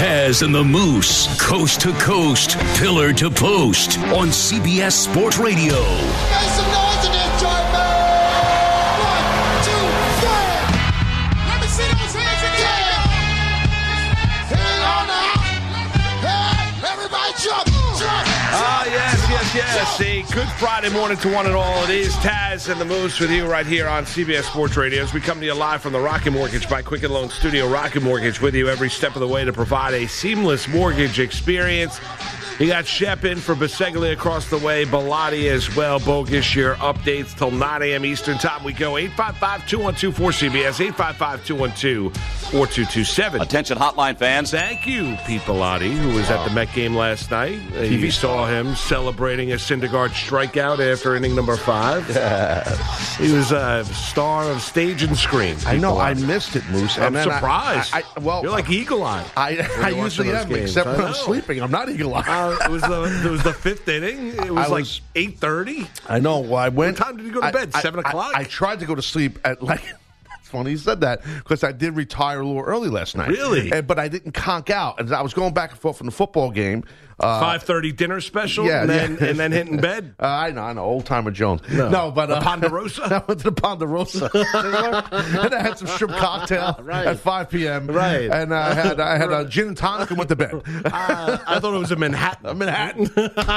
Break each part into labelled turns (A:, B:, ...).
A: Taz and the Moose, coast to coast, pillar to post on CBS Sports Radio.
B: Make some noise in this joint, man! 1, 2, 3! Let me see those hands again! Hang on now! Hey, everybody jump!
C: Yes. A good Friday morning to one and all. It is Taz and the Moose with you right here on CBS Sports Radio as we come to you live from the Rocket Mortgage by Quicken Loan Studio. Rocket Mortgage with you every step of the way to provide a seamless mortgage experience. You got Shep in for Biseglia across the way, Bellotti as well. Bogus, your updates till 9 a.m. Eastern time. We go 855-212-4CBS, 855-212-4227.
D: Attention hotline fans.
C: Thank you, Pete Bellotti, who was at the Met game last night. You saw him celebrating a Syndergaard strikeout after inning number 5.
E: Yes.
C: He was a star of stage and screen.
E: I know. I
C: Bellotti.
E: missed it, Moose.
C: I'm
E: And then
C: surprised.
E: Well,
C: you're like eagle-eyed.
E: I usually am, except when I'm sleeping. I'm not eagle-eyed.
C: It was the fifth inning. It was like 8:30.
E: I know. Well, I went.
C: What time did you go to bed? 7 o'clock?
E: I tried to go to sleep at like. It's funny you said that because I did retire a little early last night.
C: Really?
E: But I didn't conk out, and I was going back and forth from the football game.
C: 5:30 dinner special,
E: yeah,
C: and then hitting bed.
E: I know, Old Timer Jones.
C: No,
E: but
C: the Ponderosa.
E: I went to the Ponderosa, and I had some shrimp cocktail at 5 p.m.
C: Right,
E: and I had a gin and tonic and went to bed.
C: I thought it was a Manhattan.
E: That's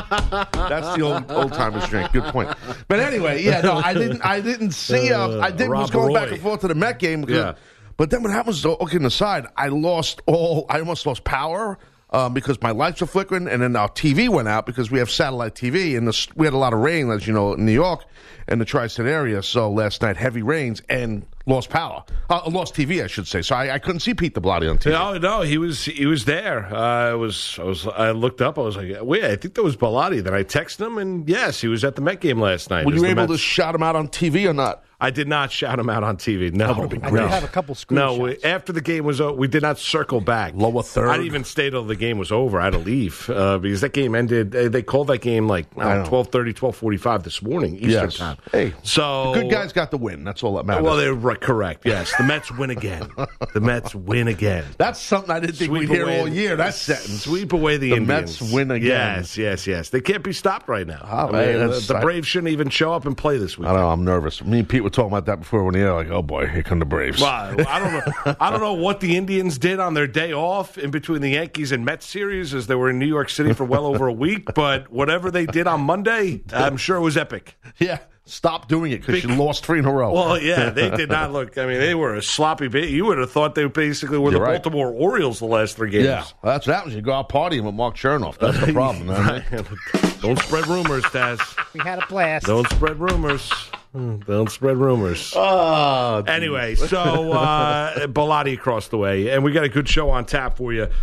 E: the old timers drink. Good point. But anyway, I didn't see. Was going back and forth to the Met game. But then what happens? Okay, on the side, I almost lost power. Because my lights were flickering, and then our TV went out because we have satellite TV, and we had a lot of rain, as you know, in New York and the tri-state area. So last night, heavy rains and lost power, lost TV, I should say. So I couldn't see Pete Bellotti on TV.
C: No, he was there. I looked up. I was like, wait, I think that was Bellotti. Then I texted him, and yes, he was at the Met game last night.
E: Were you able to shout him out on TV or not?
C: I did not shout him out on TV. No,
F: I did have a couple screenshots.
C: No, after the game was over, we did not circle back.
E: Lower third.
C: I didn't even stay till the game was over. I had to leave because that game ended. They called that game like 12:30, 12:45 this morning Eastern time.
E: Hey,
C: so
E: the good guys got the win. That's all that matters.
C: Well, they're correct. Yes, the Mets win again. The Mets win again.
E: That's something I didn't think we'd hear all year. That sentence.
C: Sweep away the Indians.
E: Mets win again.
C: Yes. They can't be stopped right now.
E: The
C: Braves shouldn't even show up and play this week.
E: I know. I'm nervous. Me and Pete were talking about that before when the air. Like, oh boy, here come the Braves.
C: Well, I don't know. I don't know what the Indians did on their day off in between the Yankees and Mets series, as they were in New York City for well over a week. But whatever they did on Monday, I'm sure it was epic.
E: Yeah. Stop doing it because you lost 3 in a row.
C: Well, yeah, they did not look. I mean, they were a sloppy bit. You would have thought they basically were Baltimore Orioles the last 3 games.
E: Yeah, well, that's what happens. You go out partying with Mark Chernoff. That's the problem.
C: Right. Don't spread rumors, Taz.
F: We had a blast.
C: Don't spread rumors. Don't spread rumors. Anyway, so Bellotti across the way, and we got a good show on tap for you.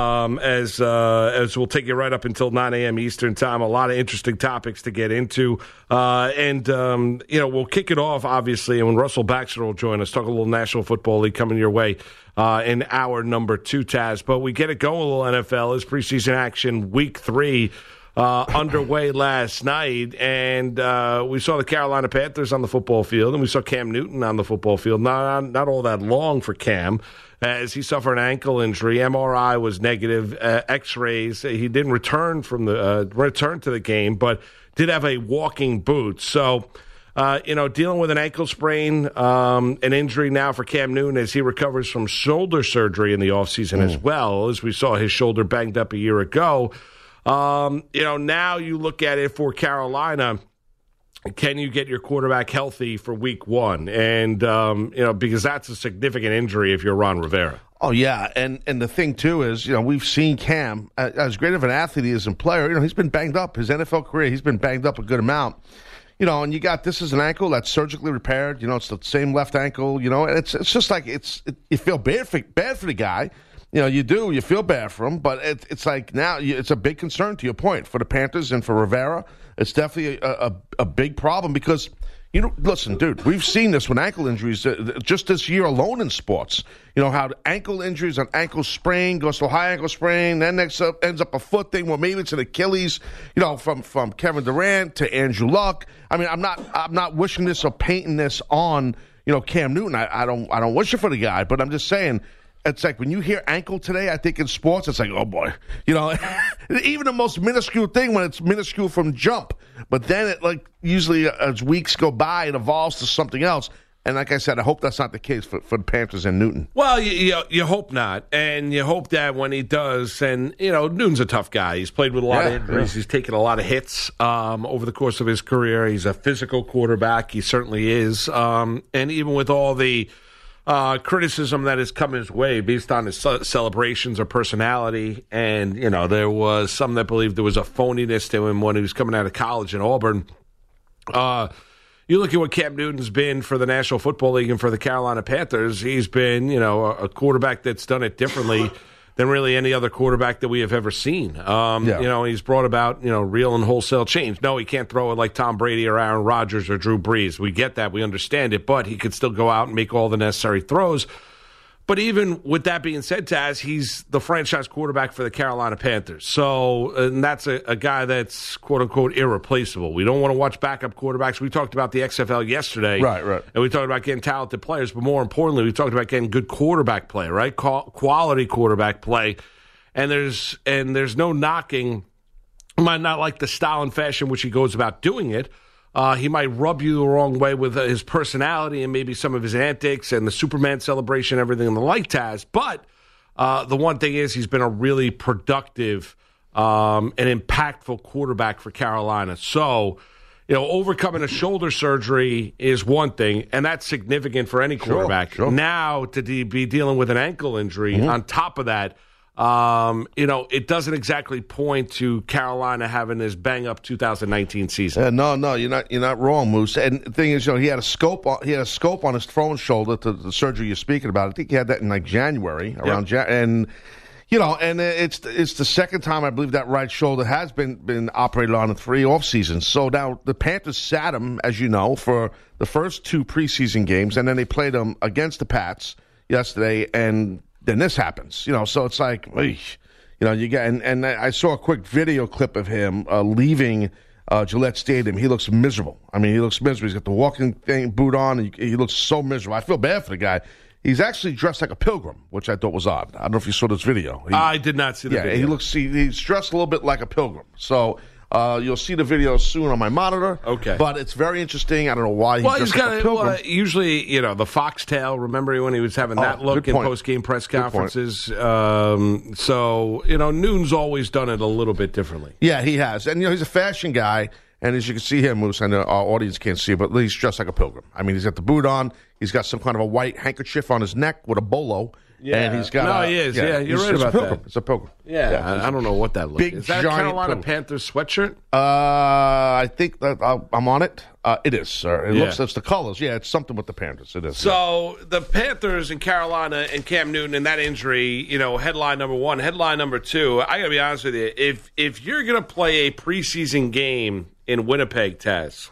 C: As we'll take you right up until 9 a.m. Eastern time. A lot of interesting topics to get into. And we'll kick it off, obviously, and when Russell Baxter will join us, talk a little National Football League coming your way in hour number 2, Taz. But we get it going a little NFL as preseason action week 3 underway last night. And we saw the Carolina Panthers on the football field, and we saw Cam Newton on the football field. Not all that long for Cam, as he suffered an ankle injury. MRI was negative. X-rays. He didn't return to the game, but did have a walking boot. So, dealing with an ankle sprain, an injury now for Cam Newton as he recovers from shoulder surgery in the offseason as well, as we saw his shoulder banged up a year ago. Now you look at it for Carolina. Can you get your quarterback healthy for week 1? And, because that's a significant injury if you're Ron Rivera.
E: Oh, yeah. And the thing, too, is, we've seen Cam, as great of an athlete he is and player, he's been banged up. His NFL career, he's been banged up a good amount. And you got this is an ankle that's surgically repaired. It's the same left ankle, and it's just like you feel bad for the guy. You do. You feel bad for him, but it's like now it's a big concern, to your point, for the Panthers and for Rivera. It's definitely a big problem because, listen, dude, we've seen this with ankle injuries just this year alone in sports. How ankle injuries, an ankle sprain goes to a high ankle sprain, then ends up a foot thing, well, maybe it's an Achilles, from Kevin Durant to Andrew Luck. I mean, I'm not wishing this or painting this on, Cam Newton. I don't wish it for the guy, but I'm just saying, it's like when you hear ankle today, I think in sports, it's like, oh, boy. You know, even the most minuscule thing when it's minuscule from jump. But then it, like, usually as weeks go by, it evolves to something else. And like I said, I hope that's not the case for the Panthers and Newton.
C: Well, you hope not. And you hope that when he does, and, Newton's a tough guy. He's played with a lot of injuries. He's taken a lot of hits over the course of his career. He's a physical quarterback. He certainly is. And even with all the criticism that has come his way based on his celebrations or personality, and, there was some that believed there was a phoniness to him when he was coming out of college in Auburn. You look at what Cam Newton's been for the National Football League and for the Carolina Panthers. He's been, a quarterback that's done it differently than really any other quarterback that we have ever seen. He's brought about, real and wholesale change. No, he can't throw it like Tom Brady or Aaron Rodgers or Drew Brees. We get that. We understand it. But he could still go out and make all the necessary throws. But even with that being said, Taz, he's the franchise quarterback for the Carolina Panthers. So, and that's a guy that's, quote-unquote, irreplaceable. We don't want to watch backup quarterbacks. We talked about the XFL yesterday. Right. And we talked about getting talented players. But more importantly, we talked about getting good quarterback play, right? Quality quarterback play. And there's no knocking. He might not like the style and fashion which he goes about doing it. He might rub you the wrong way with his personality and maybe some of his antics and the Superman celebration, everything the like Taz. But the one thing is he's been a really productive and impactful quarterback for Carolina. So, overcoming a shoulder surgery is one thing, and that's significant for any quarterback. Sure. Now to be dealing with an ankle injury on top of that, it doesn't exactly point to Carolina having this bang-up 2019 season.
E: No, you're not wrong, Moose. And the thing is, he had a scope on his thrown shoulder to the surgery you're speaking about. I think he had that in like January, around and it's the second time I believe that right shoulder has been operated on in 3 off seasons. So now the Panthers sat him, as you know, for the first 2 preseason games, and then they played him against the Pats yesterday, and then this happens, so it's like, you get, and I saw a quick video clip of him leaving Gillette Stadium. He looks miserable. I mean, he looks miserable. He's got the walking boot on, and he looks so miserable. I feel bad for the guy. He's actually dressed like a pilgrim, which I thought was odd. I don't know if you saw this video.
C: I did not see the video.
E: He's dressed a little bit like a pilgrim. So you'll see the video soon on my monitor.
C: Okay.
E: But it's very interesting. I don't know why he's dressed like a pilgrim.
C: Well, usually, the foxtail, remember when he was having that look in post-game press conferences? So, Newton's always done it a little bit differently.
E: Yeah, he has. And, he's a fashion guy. And as you can see here, Moose, I know our audience can't see it, but he's dressed like a pilgrim. I mean, he's got the boot on. He's got some kind of a white handkerchief on his neck with a bolo.
C: Yeah.
E: And he's got
C: he is. Yeah, you're right about that.
E: It's a pilgrim.
C: Yeah, I don't know what that looks like. Is that a Carolina Panthers sweatshirt?
E: I think that I'm on it. It is, sir. It looks, it's the colors. Yeah, it's something with the Panthers. It is.
C: So the Panthers and Carolina and Cam Newton and that injury, headline number 1. Headline number 2, I got to be honest with you. If you're going to play a preseason game in Winnipeg, Taz,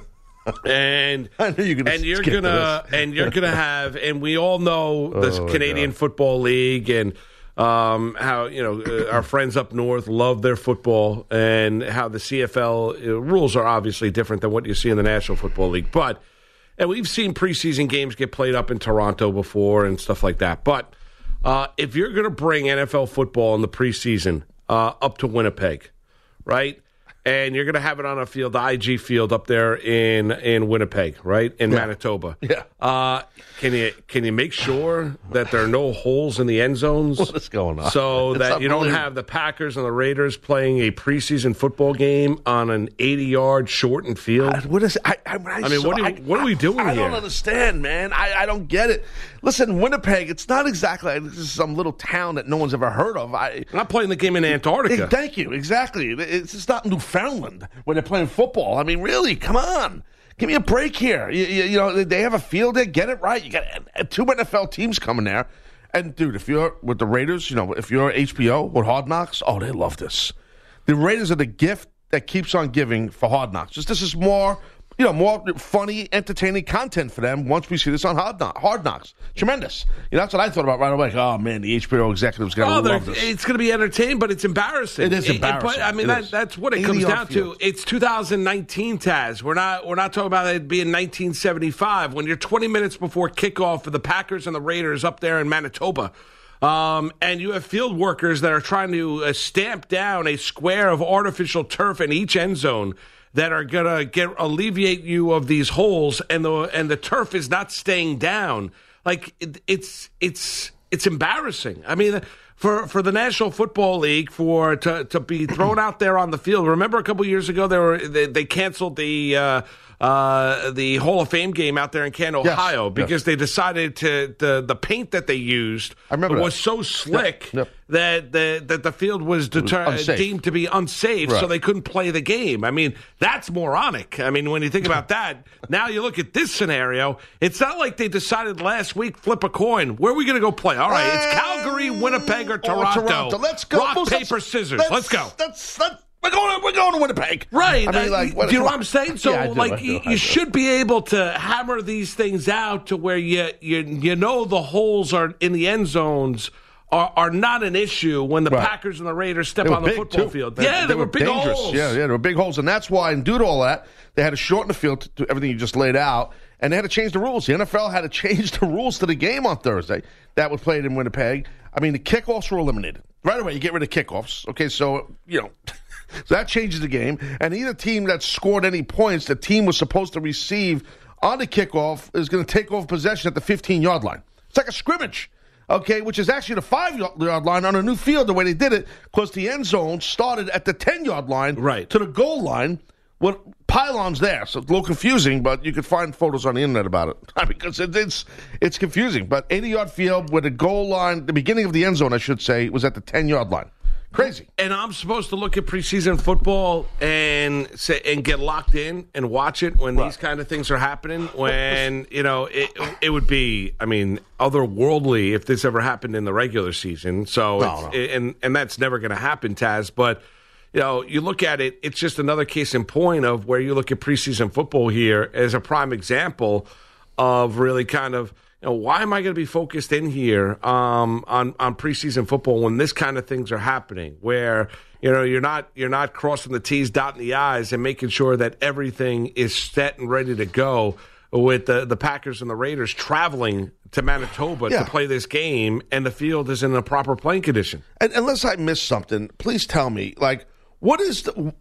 C: and you're gonna have, and we all know the Canadian Football League and how our friends up north love their football, and how the CFL rules are obviously different than what you see in the National Football League. But and we've seen preseason games get played up in Toronto before and stuff like that. But if you're going to bring NFL football in the preseason up to Winnipeg, right? And you're going to have it on a field, the IG field up there in Winnipeg, right? In Manitoba.
E: Yeah.
C: Can you make sure that there are no holes in the end zones?
E: What is going on?
C: So that you don't have the Packers and the Raiders playing a preseason football game on an 80-yard shortened field?
E: What is?
C: What are we doing here?
E: I don't understand, man. I don't get it. Listen, Winnipeg, it's not exactly like this is some little town that no one's ever heard of.
C: I'm not playing the game in Antarctica.
E: Thank you. Exactly. It's not Newfoundland where they're playing football. I mean, really, come on. Give me a break here. They have a field there. Get it right. You got 2 NFL teams coming there. And, dude, if you're with the Raiders, if you're HBO with Hard Knocks, they love this. The Raiders are the gift that keeps on giving for Hard Knocks. This is more funny, entertaining content for them once we see this on Hard Knocks. Tremendous. That's what I thought about right away. Oh, man, the HBO executives going to love this.
C: It's going to be entertaining, but it's embarrassing.
E: It is embarrassing.
C: But, I mean, that's what it comes down to. It's 2019, Taz. We're not talking about it being 1975. When you're 20 minutes before kickoff for the Packers and the Raiders up there in Manitoba, And you have field workers that are trying to stamp down a square of artificial turf in each end zone that are going to alleviate you of these holes, and the turf is not staying down. Like, it's embarrassing. I mean, for the National Football League to be thrown out there on the field. Remember a couple years ago they canceled the Hall of Fame game out there in Canton, Ohio, because they decided the paint that they used was so slick that the field was deemed to be unsafe, so they couldn't play the game. I mean, that's moronic. I mean, when you think about that, now you look at this scenario, it's not like they decided last week, flip a coin. Where are we going to go play? All right, it's Calgary, Winnipeg, or Toronto.
E: Let's go.
C: Rock, paper, scissors. Let's go.
E: We're going to Winnipeg.
C: Right. I mean, do you know what I'm saying? So, you should be able to hammer these things out to where you know the holes are in the end zones are not an issue when the Packers and the Raiders step on the football field. They were big
E: dangerous
C: holes.
E: Yeah, they were big holes, and that's why, and due to all that, they had to shorten the field to everything you just laid out, and they had to change the rules. The NFL had to change the rules to the game on Thursday that was played in Winnipeg. I mean, the kickoffs were eliminated. Right away, you get rid of kickoffs. Okay, so, so that changes the game. And either team that scored any points the team was supposed to receive on the kickoff is going to take over possession at the 15-yard line. It's like a scrimmage, okay, which is actually the 5-yard line on a new field the way they did it, because the end zone started at the 10-yard line to the goal line with pylons there. So it's a little confusing, but you can find photos on the internet about it because it's confusing. But 80-yard field with the goal line, the beginning of the end zone, I should say, was at the 10-yard line. Crazy.
C: And I'm supposed to look at preseason football and get locked in and watch it when these kind of things are happening. When it would be, I mean, otherworldly if this ever happened in the regular season. So and that's never going to happen, Taz. But you look at it; it's just another case in point of where you look at preseason football here as a prime example of really kind of. Why am I going to be focused in here on preseason football when this kind of things are happening? Where you're not crossing the T's, dotting the I's, and making sure that everything is set and ready to go. With the Packers and the Raiders traveling to Manitoba to play this game, and the field is in a proper playing condition.
E: And unless I missed something, please tell me. What is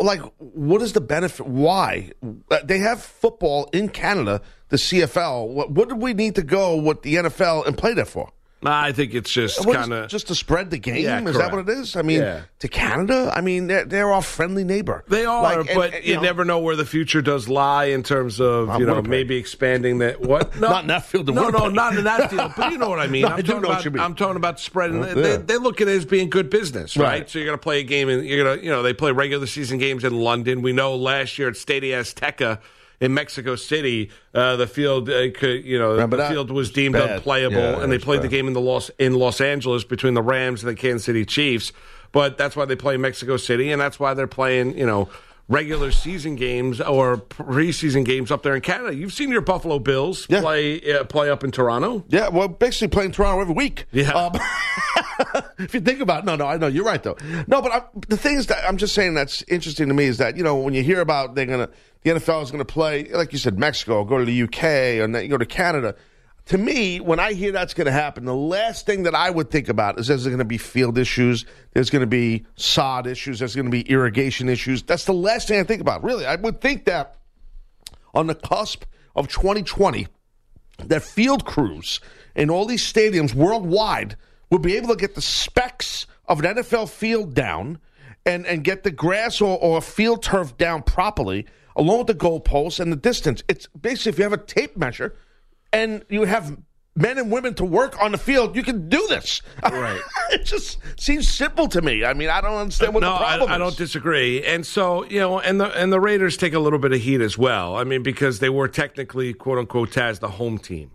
E: the benefit? Why they have football in Canada? The CFL. What do we need to go with the NFL and play there for?
C: I think it's just kind of
E: just to spread the game.
C: Yeah,
E: is that what it is? I mean, to Canada. I mean, they're our friendly neighbor.
C: They are, but you never know where the future does lie in terms of maybe expanding that. What?
E: No, not in that field.
C: No, not in that field. But you know what I mean. I'm talking about spreading. They look at it as being good business, right? So you're going to play a game, and you're going to they play regular season games in London. We know last year at Stadio Azteca in Mexico City, the field the field was deemed unplayable, and they played the game in Los Angeles between the Rams and the Kansas City Chiefs. But that's why they play in Mexico City, and that's why they're playing regular season games or preseason games up there in Canada. You've seen your Buffalo Bills play up in Toronto.
E: Yeah, well, basically playing Toronto every week.
C: Yeah.
E: If you think about it, no, I know you're right though. No, but the thing is that I'm just saying that's interesting to me is that when you hear about the NFL is going to play, like you said, Mexico, go to the UK, or then you go to Canada. To me, when I hear that's going to happen, the last thing that I would think about is there's going to be field issues, there's going to be sod issues, there's going to be irrigation issues. That's the last thing I think about. Really, I would think that on the cusp of 2020, that field crews in all these stadiums worldwide would be able to get the specs of an NFL field down and get the grass or field turf down properly, along with the goalposts and the distance. It's basically, if you have a tape measure and you have men and women to work on the field, you can do this.
C: Right.
E: It just seems simple to me. I mean, I don't understand what the problem is.
C: I don't disagree. And so, and the Raiders take a little bit of heat as well. I mean, because they were technically, quote unquote, Taz, the home team.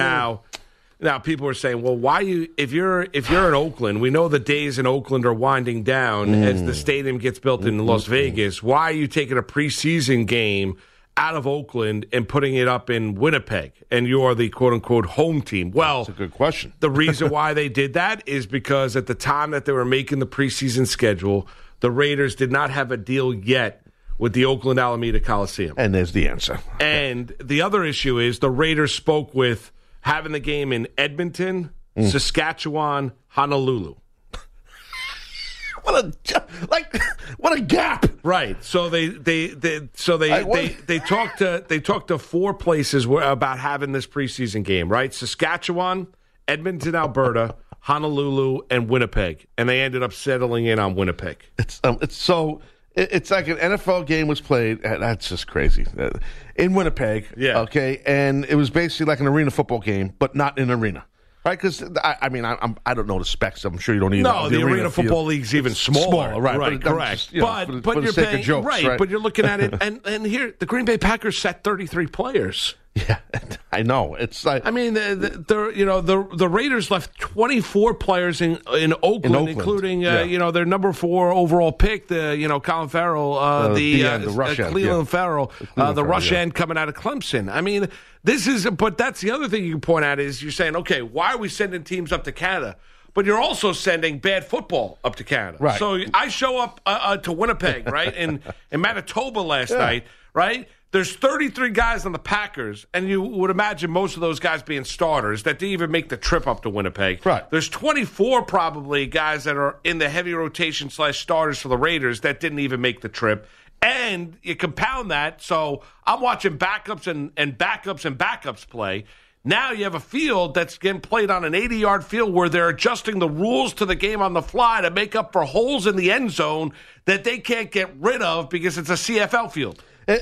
C: Now, people are saying, well, why if you're in Oakland, we know the days in Oakland are winding down as the stadium gets built in Las Vegas. Why are you taking a preseason game out of Oakland and putting it up in Winnipeg, and you are the quote-unquote home team? Well,
E: that's a good question.
C: The reason why they did that is because at the time that they were making the preseason schedule, the Raiders did not have a deal yet with the Oakland Alameda Coliseum.
E: And there's the answer.
C: And the other issue is the Raiders spoke with having the game in Edmonton Saskatchewan, Honolulu.
E: What a gap!
C: Right. So they talked to 4 places about having this preseason game. Right. Saskatchewan, Edmonton, Alberta, Honolulu, and Winnipeg, and they ended up settling in on Winnipeg.
E: It's like an NFL game was played. That's just crazy. In Winnipeg.
C: Yeah.
E: Okay, and it was basically like an arena football game, but not an arena. Right, because I don't know the specs. I'm sure you don't either.
C: No, the arena football league's even smaller.
E: Right,
C: correct.
E: Just,
C: but you're paying
E: jokes, right.
C: But you're looking at it, and here the Green Bay Packers sat 33 players.
E: Yeah, I know. It's like
C: the Raiders left 24 players in Oakland, including their number 4 overall pick, Colin Farrell, the rush end, Cleveland Farrell, the rush end coming out of Clemson. I mean, but that's the other thing you can point out is you're saying, okay, why are we sending teams up to Canada? But you're also sending bad football up to Canada.
E: Right.
C: So I show up to Winnipeg, right, in Manitoba last night, right? There's 33 guys on the Packers, and you would imagine most of those guys being starters that didn't even make the trip up to Winnipeg.
E: Right.
C: There's 24 probably guys that are in the heavy rotation / starters for the Raiders that didn't even make the trip. And you compound that, so I'm watching backups and backups play. Now you have a field that's getting played on an 80-yard field where they're adjusting the rules to the game on the fly to make up for holes in the end zone that they can't get rid of because it's a CFL field.
E: By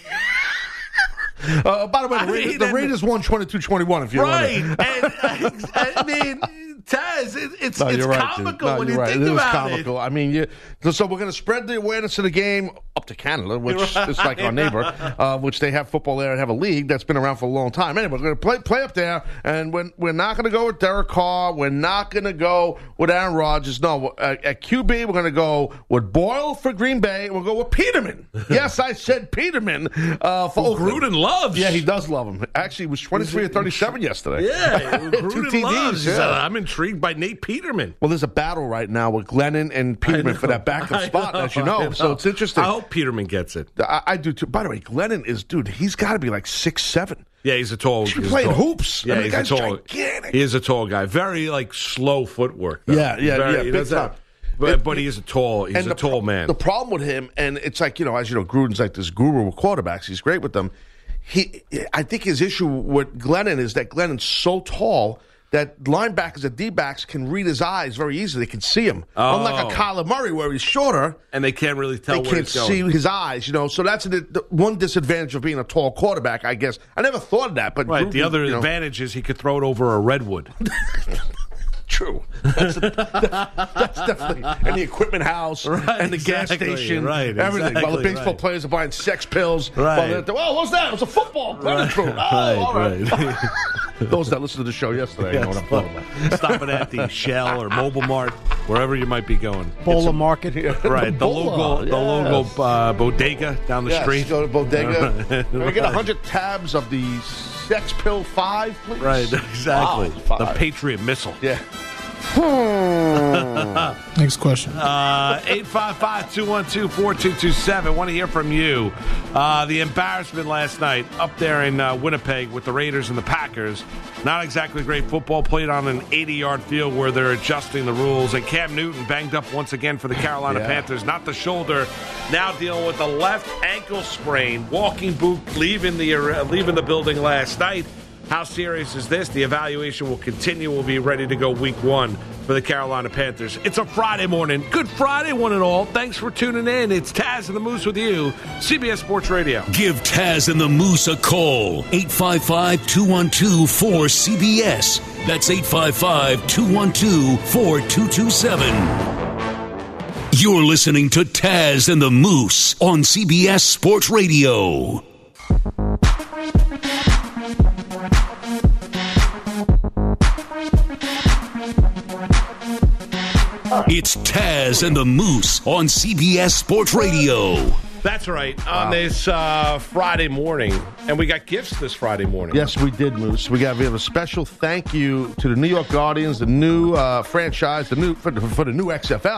E: the way, the Raiders won 22-21, if you
C: right.
E: want
C: And I mean, Taz, it's comical when you think
E: it is
C: about
E: comical. I mean, so we're going to spread the awareness of the game up to Canada, which is like our neighbor, which they have football there and have a league that's been around for a long time. Anyway, we're going to play up there, and we're not going to go with Derek Carr. We're not going to go with Aaron Rodgers. No, at QB, we're going to go with Boyle for Green Bay, and we'll go with Peterman. Yes, I said Peterman for Oakland.
C: Gruden loves.
E: Yeah, he does love him. Actually, he was 23 of 37 yesterday.
C: Yeah, Gruden
E: 2 TDs.
C: loves. I'm intrigued by Nate Peterman.
E: Well, there's a battle right now with Glennon and Peterman for that backup spot, as you know. So it's interesting.
C: I hope Peterman gets it.
E: I do too. By the way, Glennon is, he's got to be like 6'7".
C: Yeah, he's a tall.
E: He's playing hoops.
C: Yeah, he's a tall.
E: Gigantic.
C: He is a tall guy. Very slow footwork. Though.
E: Yeah.
C: But he is a tall. He's a tall man.
E: The problem with him, and it's like as you know, Gruden's like this guru with quarterbacks. He's great with them. I think his issue with Glennon is that Glennon's so tall that linebackers and D-backs can read his eyes very easily. They can see him. Unlike a Kyler Murray where he's shorter.
C: And they can't really tell where he's going.
E: They can't see his eyes, So that's the one disadvantage of being a tall quarterback, I guess. I never thought of that. But
C: right, the other advantage is he could throw it over a redwood.
E: True. That's definitely. And the equipment house and the gas station.
C: Right,
E: everything. While the baseball players are buying sex pills.
C: Right.
E: What's that? It was a football.
C: Right.
E: Those that listened to the show yesterday know what I'm talking about.
C: Stopping at the Shell or Mobile Mart, wherever you might be going.
F: Bola Market.
C: Right. The local bodega down the street.
E: Go to bodega. Can we get 100 tabs of the Sex Pill 5, please?
C: Right, exactly.
E: Wow,
C: the Patriot Missile.
E: Yeah.
D: Next question.
C: 855-212-4227. Want to hear from you. The embarrassment last night up there in Winnipeg with the Raiders and the Packers. Not exactly great football played on an 80-yard field where they're adjusting the rules. And Cam Newton banged up once again for the Carolina Panthers. Not the shoulder. Now dealing with the left ankle sprain. Walking boot leaving the building last night. How serious is this? The evaluation will continue. We'll be ready to go week 1 for the Carolina Panthers. It's a Friday morning. Good Friday, one and all. Thanks for tuning in. It's Taz and the Moose with you, CBS Sports Radio.
A: Give Taz and the Moose a call. 855-212-4CBS. That's 855-212-4227. You're listening to Taz and the Moose on CBS Sports Radio. It's Taz and the Moose on CBS Sports Radio.
C: That's right. On this Friday morning. And we got gifts this Friday morning.
E: Yes, we did, Moose. We have a special thank you to the New York Guardians, the new franchise, for the new XFL.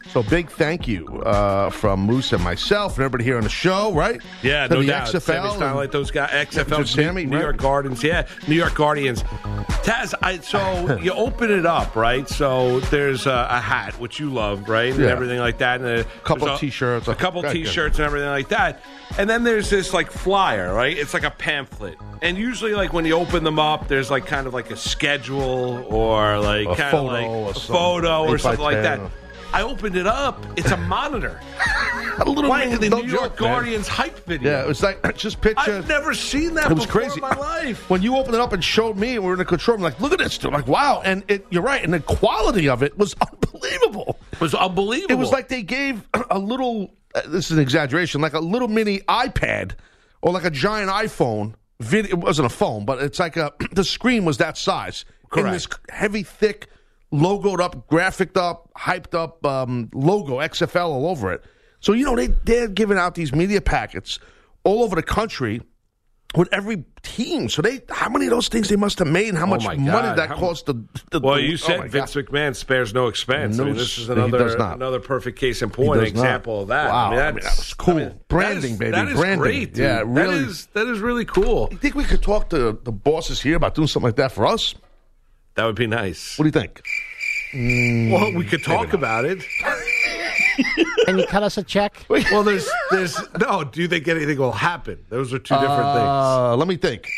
E: So big thank you from Moose and myself and everybody here on the show, right?
C: Yeah,
E: to
C: no
E: the
C: doubt.
E: XFL.
C: Sammy's not like those guys. XFL,
E: Sammy,
C: New York Guardians. Yeah, New York Guardians. Taz, so you open it up, right? So there's a hat, which you love, right? And everything like that. And
E: a couple of T-shirts.
C: A couple T-shirts and everything like that. And then there's this, like, flyer, right? It's like a pamphlet. And usually, like, when you open them up, there's, like, kind of like a schedule or, like, kind of like a photo or something like that. I opened it up. It's a monitor.
E: A little
C: like the New York Guardians hype video.
E: Yeah, it was like, just picture.
C: I've never seen that before in my life.
E: When you opened it up and showed me, and we were in the control room, like, look at this. I'm like, wow. And you're right. And the quality of it was unbelievable.
C: It was unbelievable.
E: It was like they gave a little, this is an exaggeration, like a little mini iPad or like a giant iPhone. It wasn't a phone, but it's like the screen was that size.
C: Correct.
E: And this heavy, thick, logoed up, graphicked up, hyped up logo, XFL all over it. So, they're giving out these media packets all over the country with every team. So how many of those things they must have made and how much money that cost the
C: Well, you said Vince McMahon spares no expense. This is another perfect case in point, example of that.
E: Wow. that was cool. Branding, baby.
C: That is
E: Branding.
C: Great, dude.
E: Yeah, really.
C: That is really cool.
E: You think we could talk to the bosses here about doing something like that for us?
C: That would be nice.
E: What do you think?
C: Well, we could talk about it.
F: Can you cut us a check?
C: Well, there's no. Do you think anything will happen? Those are two different things.
E: Let me think.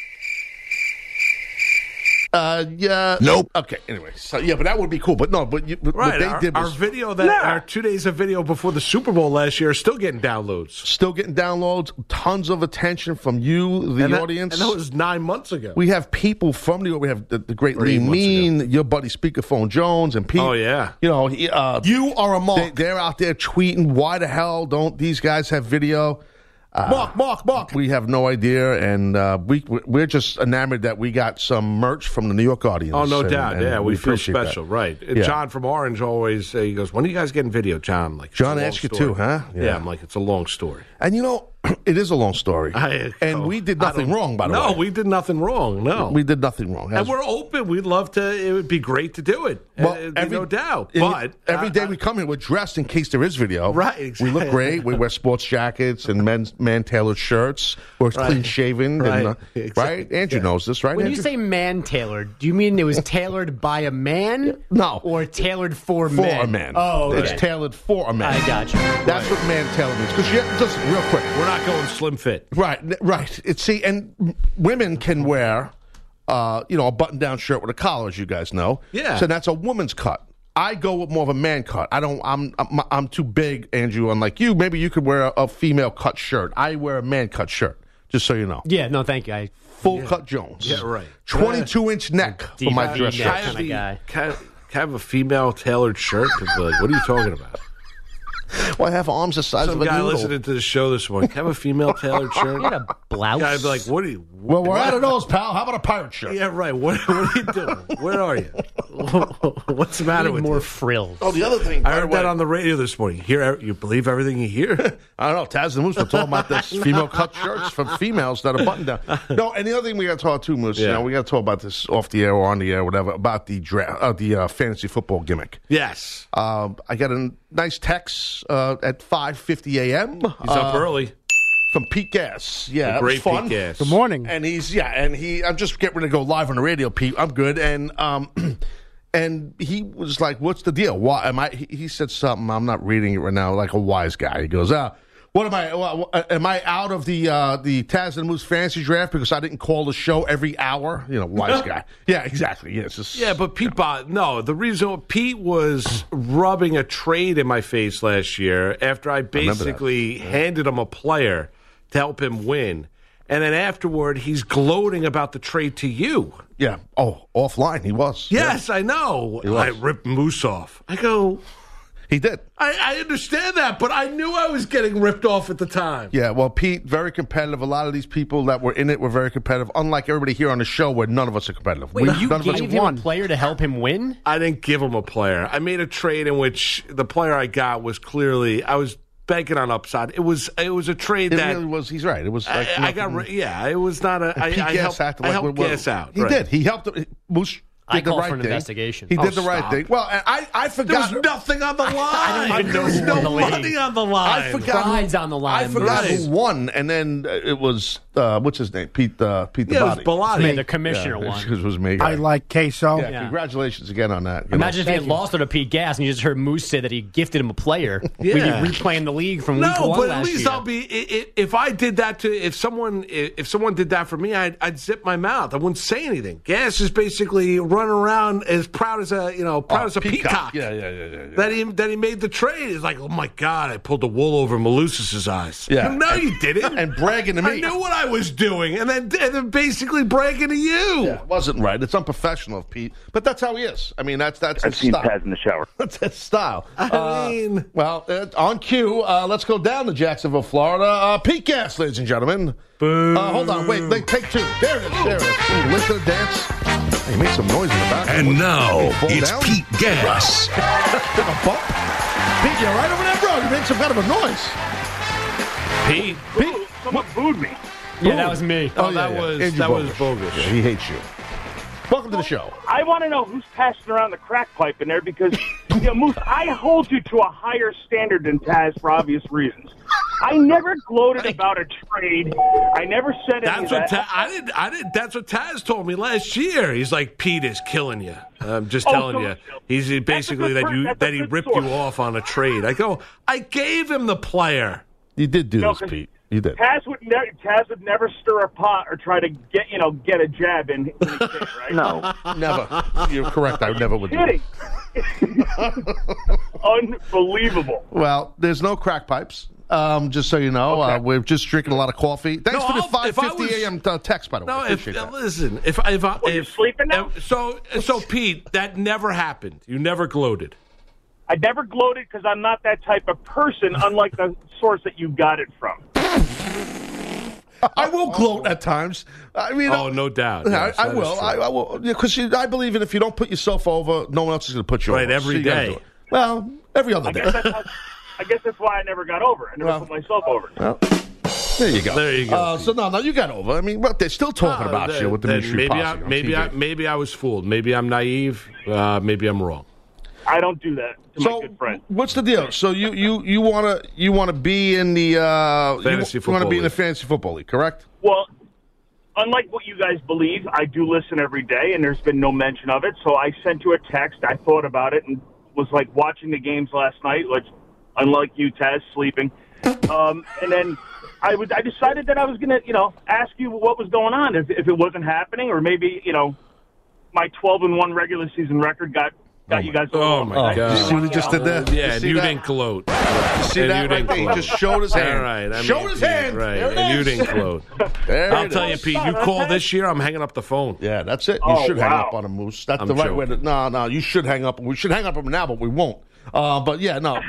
E: Yeah.
C: Nope.
E: Okay. Anyway, so but that would be cool. But no, what they did was
C: our video our 2 days of video before the Super Bowl last year are still getting downloads.
E: Still getting downloads. Tons of attention from you, the audience.
C: And that was 9 months ago.
E: We have people from New York. We have the great Lee Mean, your buddy Speakerphone Jones, and Pete.
C: Oh yeah.
E: You are a mark. They're out there tweeting. Why the hell don't these guys have video?
F: Mark.
E: We have no idea, and we're just enamored that we got some merch from the New York Guardians.
C: Oh, no doubt. Yeah, we feel special,
E: that.
C: right?
E: Yeah.
C: John from Orange always he goes, "When are you guys getting video?" John, I'm like,
E: John asked you too, huh?
C: Yeah, I'm like, it's a long story.
E: And it is a long story. And we did nothing wrong, by the way.
C: No, we did nothing wrong. No.
E: We did nothing wrong.
C: And we're open. We'd love to. It would be great to do it.
E: Well,
C: no doubt. But
E: every day we come here, we're dressed in case there is video.
C: Right, exactly.
E: We look great. We wear sports jackets and man-tailored shirts. We're clean-shaven.
C: Right.
E: And, right? Andrew knows this, right?
F: When
E: Andrew?
F: you say man-tailored, do you mean it was tailored by a man?
E: No.
F: Or tailored for
E: men?
F: men?
E: For a man.
F: Oh, okay.
E: It's tailored for a man.
F: I got you.
E: That's what man-tailored means. Because, just real quick.
C: We're not going slim fit.
E: Right. And women can wear, a button-down shirt with a collar, as you guys know.
C: Yeah.
E: So that's a woman's cut. I go with more of a man cut. I'm too big, Andrew. Unlike you, maybe you could wear a female cut shirt. I wear a man cut shirt. Just so you know.
F: Yeah. No, thank you.
E: Full cut Jones.
C: Yeah. Right.
E: 22-inch neck for my dress shirt.
F: Kind of guy.
C: Can I have a female tailored shirt? Like, what are you talking about?
E: Well, I have arms the size of a
C: guy
E: noodle.
C: listening to the show this morning. Can I have a female tailored shirt?
F: You got a blouse.
C: I'd be like, what are you?
E: Well, we're out of those, pal. How about a pirate shirt?
C: Yeah, right. What are you doing? Where are you? What's the matter with
F: more
C: you?
F: frills?
E: Oh, the other thing.
C: I heard that on the radio this morning. You believe everything you hear?
E: I don't know. Taz and Moose were talking about this female cut shirts for females that are button down. No, and the other thing we got to talk to, Moose, we got to talk about this off the air or on the air, whatever, about the fantasy football gimmick.
C: Yes.
E: I got a nice text at 5:50 a.m.
C: He's up early.
E: From Pete Gas. Yeah, that
C: great
E: was fun.
C: Pete Gas.
F: Good morning.
E: And I'm just getting ready to go live on the radio, Pete. I'm good. And and he was like, "What's the deal? Why he said something. I'm not reading it right now, like a wise guy. He goes, what am I out of the Taz and Moose fantasy draft because I didn't call the show every hour? Wise guy. Yeah, exactly. Yeah,
C: but Pete the reason Pete was rubbing a trade in my face last year after I basically handed him a player to help him win. And then afterward, he's gloating about the trade to you.
E: Yeah. Oh, offline, he was.
C: Yes, yeah. I know. I ripped Moose off. I go...
E: He did.
C: I understand that, but I knew I was getting ripped off at the time.
E: Yeah, well, Pete, very competitive. A lot of these people that were in it were very competitive, unlike everybody here on the show where none of us are competitive.
F: Wait, you gave him a player to help him win?
C: I didn't give him a player. I made a trade in which the player I got was clearly... I was banking on upside. It was a trade that...
E: It really was. He's right. It was like...
C: it was not a... I helped Gas out.
E: He did. He helped... Moose...
F: I
E: did the
F: call
E: right
F: for an
E: thing.
F: investigation.
E: He did the right
C: stop.
E: thing. Well, and I forgot.
C: There's nothing on the line.
F: I don't even know
C: There's
F: who won
C: no
F: the league.
C: money on the line.
E: I forgot.
F: Pride's on the line.
E: I forgot
C: Right.
E: who won, and then it was what's his name? Pete the
C: Yeah, it was
E: Body.
C: Bellotti.
F: The commissioner won.
E: It was me.
D: I like queso.
E: Yeah,
F: Yeah.
E: congratulations again on that. you know.
F: Imagine if he had lost to Pete Gas and you just heard Moose say that he gifted him a player. We'd be
C: Yeah.
F: replaying the league from week
C: No,
F: one
C: but
F: last
C: at least
F: year.
C: I'll be. If I did that to if someone did that for me, I'd zip my mouth. I wouldn't say anything. Gas is basically running around as proud as a peacock.
E: Yeah.
C: That he made the trade. He's like, oh my god, I pulled the wool over Malusis's eyes.
E: Yeah.
C: No, you didn't.
E: And bragging to me.
C: I knew what I was doing, and then basically bragging to you.
E: Yeah, it wasn't right. It's unprofessional of Pete, but that's how he is. I mean, that's
G: I've
E: his
G: seen
E: style.
G: Taz in the shower.
E: That's his style.
C: I mean,
E: Well, on cue, let's go down to Jacksonville, Florida. Pete Gas, ladies and gentlemen. Hold on, wait, take two. There it is. Ooh, listen to the dance. Hey, make some noise in the back.
A: And now,
E: Fall
A: it's
E: down?
A: Pete Gas.
E: Took a bump. Pete, you're right over there, bro. You made some kind of a noise.
C: Pete.
G: Ooh, someone booed me.
F: Yeah, that was me.
C: Oh, that was bogus.
E: Yeah, he hates you. Welcome to the show.
G: I want to know who's passing around the crack pipe in there because, Moose, I hold you to a higher standard than Taz for obvious reasons. I never gloated about a trade. I never said any of
C: That's what
G: that.
C: I didn't. That's what Taz told me last year. He's like, Pete is killing you. I'm just telling you. He's basically that he ripped you off on a trade. I go, I gave him the player.
E: You did do
G: No,
E: this,
G: 'cause
E: Pete. You did.
G: Taz would never stir a pot or try to get a jab in. When he did, right?
E: No, never. You're correct. I never would do
G: Kidding.
E: it.
G: Unbelievable.
E: Well, there's no crack pipes. Just so you know,
G: Okay.
E: we're just drinking a lot of coffee. Thanks
C: No,
E: for the
C: if I
E: 5:50
C: was-
E: a.m. Text, by the way.
C: No,
E: Appreciate that.
C: listen,
G: you sleeping now?
C: So Pete, that never happened. You never gloated.
G: I never gloated because I'm not that type of person, unlike the source that you got it from.
E: I will gloat at times. I mean,
C: Oh, no doubt.
E: Yeah,
C: Yes,
E: I
C: that is
E: will.
C: true.
E: I will because I believe in if you don't put yourself over, no one else is going to put you
C: Right,
E: over.
C: every
E: you gotta
C: day.
E: do it. Well, every other
G: I
E: day.
G: guess that's why I never got over it. I never
E: Well-
G: put myself over.
E: Well, there you go.
C: There you go,
E: So no, you got over. I mean, they're still talking about you with the
C: Then
E: Mystery Posse on TV.
C: maybe I was fooled. Maybe I'm naive. Maybe I'm wrong.
G: I don't do that to my good friend.
E: what's the deal? So you want to be in the
C: Fantasy
E: you want to
C: football
E: be in the
C: league.
E: fantasy football league, correct?
G: Well, unlike what you guys believe, I do listen every day, and there's been no mention of it. So I sent you a text. I thought about it and was like watching the games last night, which, unlike you, Taz, sleeping. And then I decided that I was going to, ask you what was going on if it wasn't happening, or maybe, my 12-1 regular season record got you guys.
C: Oh, my God.
E: You see what he just did there?
C: Yeah, and
E: see
C: you
E: that?
C: didn't gloat.
E: See
C: And
E: that
C: you
E: right
C: didn't
E: there? He
C: gloat.
E: just showed his hand.
C: All right.
E: Showed his hand.
C: Right.
E: There it
C: And you
E: is.
C: didn't gloat.
E: There
C: I'll
E: it
C: tell
E: is.
C: you, Pete, you call this year, I'm hanging up the phone.
E: Yeah, that's it. You
G: Oh,
E: should hang
G: wow.
E: up on him, Moose. That's
C: I'm
E: the right way to.
C: joking.
E: No, you should hang up. We should hang up on him now, but we won't. But yeah, no.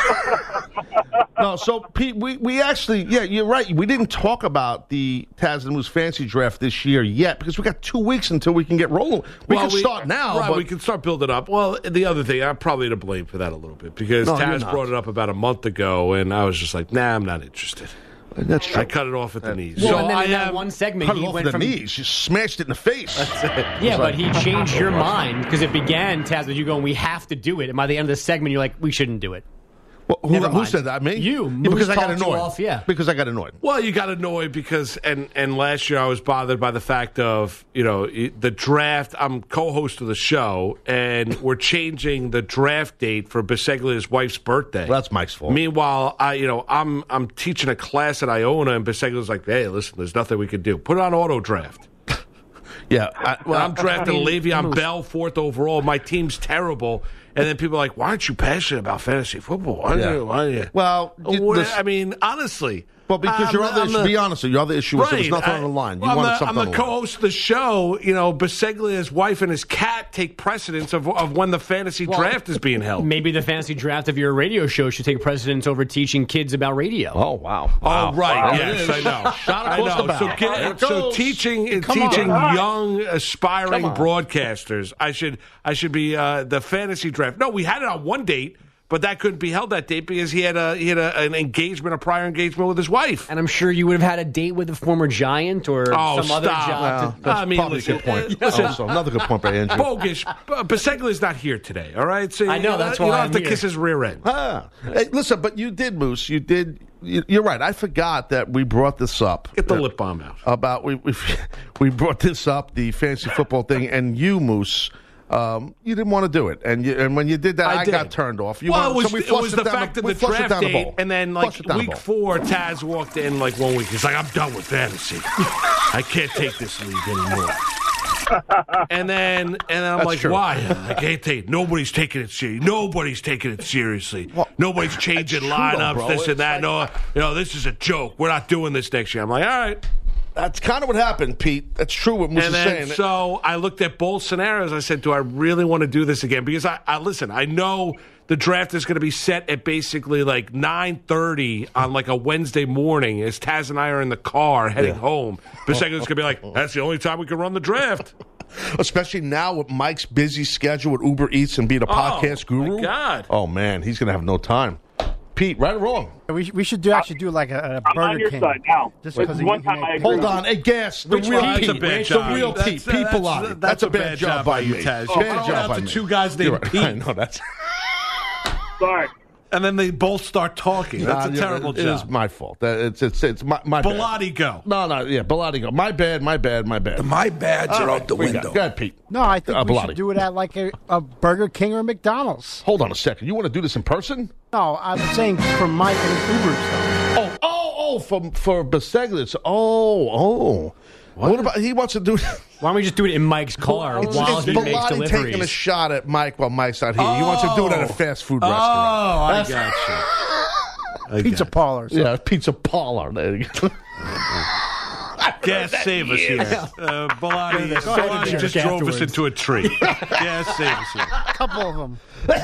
E: No, so Pete, we actually, yeah, you're right. We didn't talk about the Taz and Moose fantasy draft this year yet because we got 2 weeks until we can get rolling. We can start now,
C: Right,
E: but
C: we can start building up. Well, the other thing, I'm probably to blame for that a little bit because
E: No, you're
C: Taz
E: not.
C: brought it up about a month ago, and I was just like, nah, I'm not interested.
E: that's true.
C: I cut it off at the knees.
F: Well,
C: So
F: and then
C: I
F: in that
C: am
F: one segment,
E: Cut it
F: he
E: off
F: went
E: the
F: from
E: knees. You smashed it in the face.
F: Yeah, but he changed your mind because it began, Taz, with you going, we have to do it. And by the end of the segment, you're like, we shouldn't do it.
E: Well,
F: Never
E: who
F: mind.
E: said that? Me?
F: You.
E: Yeah,
F: Moose
E: because I got
F: talked you
E: annoyed.
F: off, yeah.
E: Because I got annoyed.
C: Well, you got annoyed because, and last year I was bothered by the fact of, the draft. I'm co-host of the show, and we're changing the draft date for Biseglia's wife's birthday.
E: Well, that's Mike's fault.
C: Meanwhile, I'm teaching a class at Iona, and Biseglia's like, hey, listen, there's nothing we can do. Put it on auto draft.
E: Yeah.
C: I'm drafting Le'Veon Bell 4th overall. My team's terrible. And then people are like, why aren't you passionate about fantasy football? Why are you?
E: Well,
C: I mean, honestly.
E: Well, because your other issue, be honest, your other issue was there was
C: Right,
E: nothing on the line. You
C: well,
E: wanted
C: I'm
E: something on
C: the
E: the line.
C: co-host of the show. Biseglia's wife and his cat take precedence of when the fantasy draft is being held.
F: Maybe the fantasy draft of your radio show should take precedence over teaching kids about radio.
E: Oh, wow.
C: Oh, right.
E: Wow.
C: Yes, I know.
E: Shot
C: I
E: across the
C: know.
E: bow.
C: So teaching young aspiring broadcasters, I should be the fantasy draft. No, we had it on one date. but that couldn't be held that date because he had an engagement, a prior engagement with his wife.
F: And I'm sure you would have had a date with a former Giant or some other job.
E: That's probably a good point. Also, another good point by Andrew.
C: Bogus. Baseglia's not here today, all right? So
F: I know, that's why
C: you don't
F: I'm
C: have to
F: here.
C: kiss his rear end.
E: Hey, listen, but you did, Moose. You did. You're right. I forgot that we brought this up.
C: Get the lip balm out.
E: About we brought this up, the fantasy football thing, and you, Moose, you didn't want to do it, and when you did that, I
C: did.
E: got turned off.
C: It was the fact of the draft date, and then like week 4, Taz walked in like 1 week. He's like, "I'm done with fantasy. I can't take this league anymore." And then I'm like,
E: true.
C: why? I can't take it. Nobody's taking it seriously. Nobody's taking it seriously. Nobody's changing
E: true,
C: lineups,
E: though, bro.
C: this and that. No, this is a joke. We're not doing this next year. I'm like, all right.
E: That's kind of what happened, Pete. That's true what Moose
C: And
E: is
C: then
E: saying.
C: so I looked at both scenarios. I said, do I really want to do this again? Because I listen, I know the draft is going to be set at basically like 9:30 on like a Wednesday morning as Taz and I are in the car heading home. Baseglia's going to be like, that's the only time we can run the draft.
E: Especially now with Mike's busy schedule with Uber Eats and being a podcast guru.
C: My God.
E: Oh, man, he's going to have no time. Pete, right or wrong?
D: We should actually do like a
G: I'm
D: Burger
G: on your
D: King.
G: side now.
D: Just
G: It's
D: because
G: one time I agree.
E: Hold on. Hey, Gas, the real
C: That's
E: Pete.
C: a bad
E: The
C: job.
E: real Pete. Pete Pilati. That's a bad job by you,
C: Taz.
E: Bad job by
C: to
E: me.
C: two guys
E: You're
C: named
E: right.
C: Pete.
E: I know, that's...
G: Sorry.
C: And then they both start talking. That's a terrible
E: It is
C: job.
E: my fault. It's my bad.
C: Bilotti, go.
E: No, Bilotti go. My bad.
A: My bads are out the window.
E: Go ahead, Pete.
D: No, I think we
E: Bilotti.
D: should do it at like a Burger King or McDonald's.
E: Hold on a second. You want to do this in person?
D: No, I'm saying for Mike and Uber stuff.
E: For Baseglia's. What about he wants to do?
F: Why don't we just do it in Mike's car while
E: It's
F: he makes
E: Bilotti
F: deliveries?
E: taking a shot at Mike while Mike's not here. He wants to do it at a fast food restaurant.
C: I got you.
D: Pizza parlor. So.
E: Yeah, pizza parlor. There you go.
C: Gas save us here. Bilotti just drove us into a tree. Gas save us here.
D: A couple of them.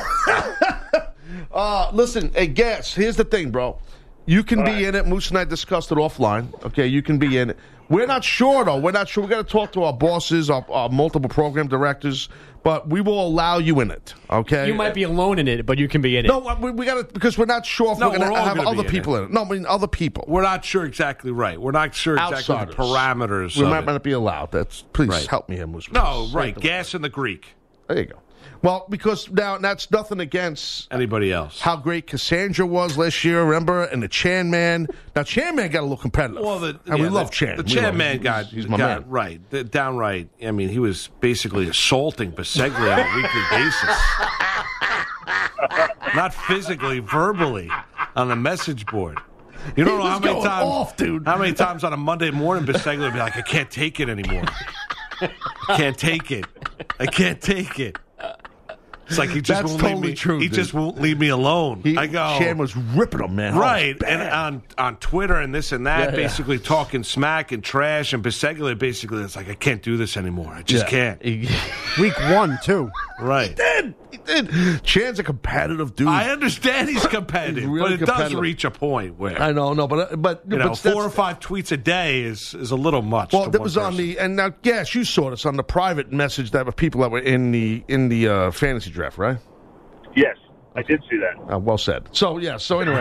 E: Listen, hey, Gas, here's the thing, bro. You can be in it. Moose and I discussed it offline. Okay, you can be in it. We're not sure, though. We're not sure. We got to talk to our bosses, our multiple program directors, but we will allow you in it. Okay.
F: You might be alone in it, but you can be in it.
E: No, we got to because we're not sure if
C: No,
E: we're going
C: we're
E: to
C: all
E: have
C: gonna
E: other
C: be in
E: people in it. No, I mean other people.
C: We're not sure exactly right. We're not sure exactly
E: Outsiders.
C: the parameters.
E: We
C: of
E: might
C: it.
E: not be allowed. Please
C: Right.
E: help me here, Moose.
C: No, right. Gas and the Greek.
E: There you go. Well, because now that's nothing against
C: Anybody else?
E: how great Cassandra was last year, remember? And the Chan Man. Now, Chan Man got a little competitive. And we love Chan.
C: The
E: We love
C: Chan
E: him.
C: man got
E: He's my man.
C: right. Downright. I mean, he was basically assaulting Baseglia on a weekly basis. Not physically, verbally, on the message board. You don't know how many
E: going
C: times,
E: off, dude.
C: How many times on a Monday morning Baseglia would be like, "I can't take it anymore. I can't take it. I can't take it." It's like he just
E: That's
C: won't
E: totally
C: leave me.
E: true,
C: He
E: dude.
C: just won't leave me alone. I go.
E: Chan was ripping him, man.
C: Right,
E: Oh,
C: and on Twitter and this and that,
E: Yeah,
C: basically talking smack and trash, and Baseglia basically it's like, I can't do this anymore. I just can't.
D: Week 1, too.
C: Right.
E: He did. Chan's a competitive dude.
C: I understand he's competitive,
E: He's really
C: but it does
E: competitive.
C: reach a point where
E: I know, but
C: you know,
E: but
C: 4 or 5 tweets a day is a little much.
E: Well,
C: to
E: that
C: one
E: was on
C: person.
E: the and now, yes, you saw this on the private message that were people that were in the fantasy draft, right?
G: Yes, I did see that.
E: Well said. So yeah. So anyway,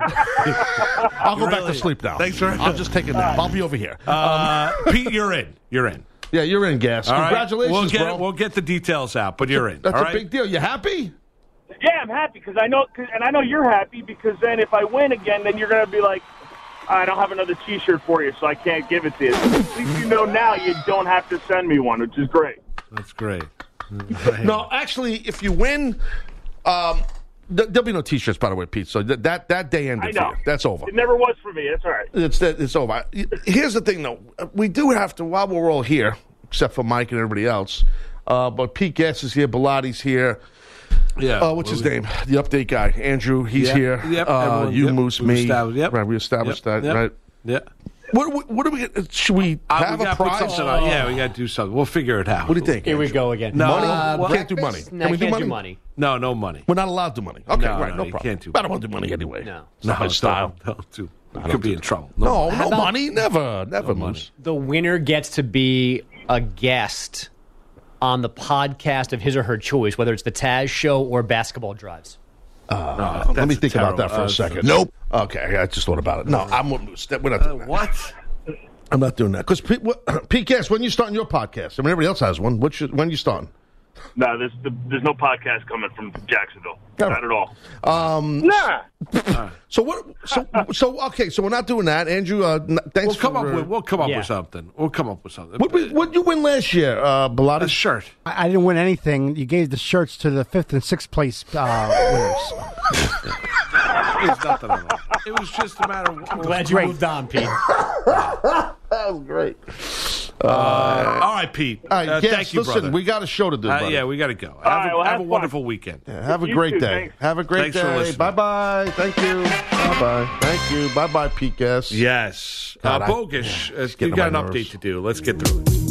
E: I'll go back to sleep now.
C: Thanks for-
E: I'll just take a nap. I'll be over here.
C: Pete, you're in. You're in.
E: Yeah, you're in, Gas.
C: All right?
E: Congratulations, bro.
C: We'll get the details out, but you're in.
E: That's
C: all
E: a
C: right?
E: big deal. You happy?
G: Yeah, I'm happy because I know, and I know you're happy because then if I win again, then you're going to be like, I don't have another T-shirt for you, so I can't give it to you. So at least you know now you don't have to send me one, which is great.
C: That's great.
E: No, actually, if you win, there'll be no T-shirts, by the way, Pete. So that day ended
G: I know.
E: for you. That's over.
G: It never was for me. That's all right.
E: It's over. Here's the thing, though. We do have to, while we're all here, except for Mike and everybody else, but Pete Guess is here, Bilotti's here.
C: Yeah.
E: What's his name? The update guy. Andrew, he's
C: Yep,
E: here.
C: yep, everyone,
E: You,
C: yep.
E: Moose,
C: We
E: me.
C: established- yep.
E: Right, we established that,
C: Yep.
E: right?
C: Yeah.
E: What do we get? Should we have
C: we
E: a
C: gotta put
E: prize?
C: something on. Yeah, we got to do something. We'll figure it out.
E: What do you think?
F: Here we
E: Andrew?
F: go again.
C: No.
E: Money? We can't do money.
F: breakfast?
E: Can
F: No,
E: we do
F: can't
E: money?
F: do money.
C: No money.
E: We're not allowed to do money. Okay,
C: No,
E: right, no
C: you
E: problem.
C: can't do
E: I don't want to do money anyway.
F: No.
E: It's not my style.
C: Don't do. You could be in trouble.
E: No,
F: How
E: no
F: about-
E: money. Never, Moose.
F: The winner gets to be a guest on the podcast of his or her choice, whether it's the Taz Show or Basketball Drives.
E: Let me think about that for a second. Nope. Okay, I just thought about it. No, we're not doing that.
C: What?
E: I'm not doing that. Because, Pete, guess when you starting your podcast? I mean, everybody else has one. When you starting?
G: No, there's no podcast coming from Jacksonville.
E: Oh.
G: Not at all.
E: So what? So okay. So we're not doing that, Andrew. Thanks.
C: We'll come up with something. We'll come up with something.
E: What you win last year, Bilotti?
C: A shirt.
D: I didn't win anything. You gave the shirts to the 5th and 6th place winners.
C: It was nothing at all. It was just a matter of...
F: Glad you moved on, Pete.
E: That was great.
C: All right, Pete.
E: All right,
C: thank you,
E: listen,
C: brother.
E: we got a show to do, buddy.
C: Yeah, we got to go.
G: Have
C: a wonderful weekend.
E: Yeah, have a
G: You
E: great
G: too,
E: day.
G: thanks.
E: Have a great
C: Thanks for
E: day.
C: listening.
E: Bye-bye. Thank you. Bye-bye. Thank you. Bye-bye, Pete Guest.
C: Yes.
E: God,
C: Bogish,
E: getting
C: you got
E: on
C: an
E: my
C: update
E: nerves.
C: to do. Let's get through it.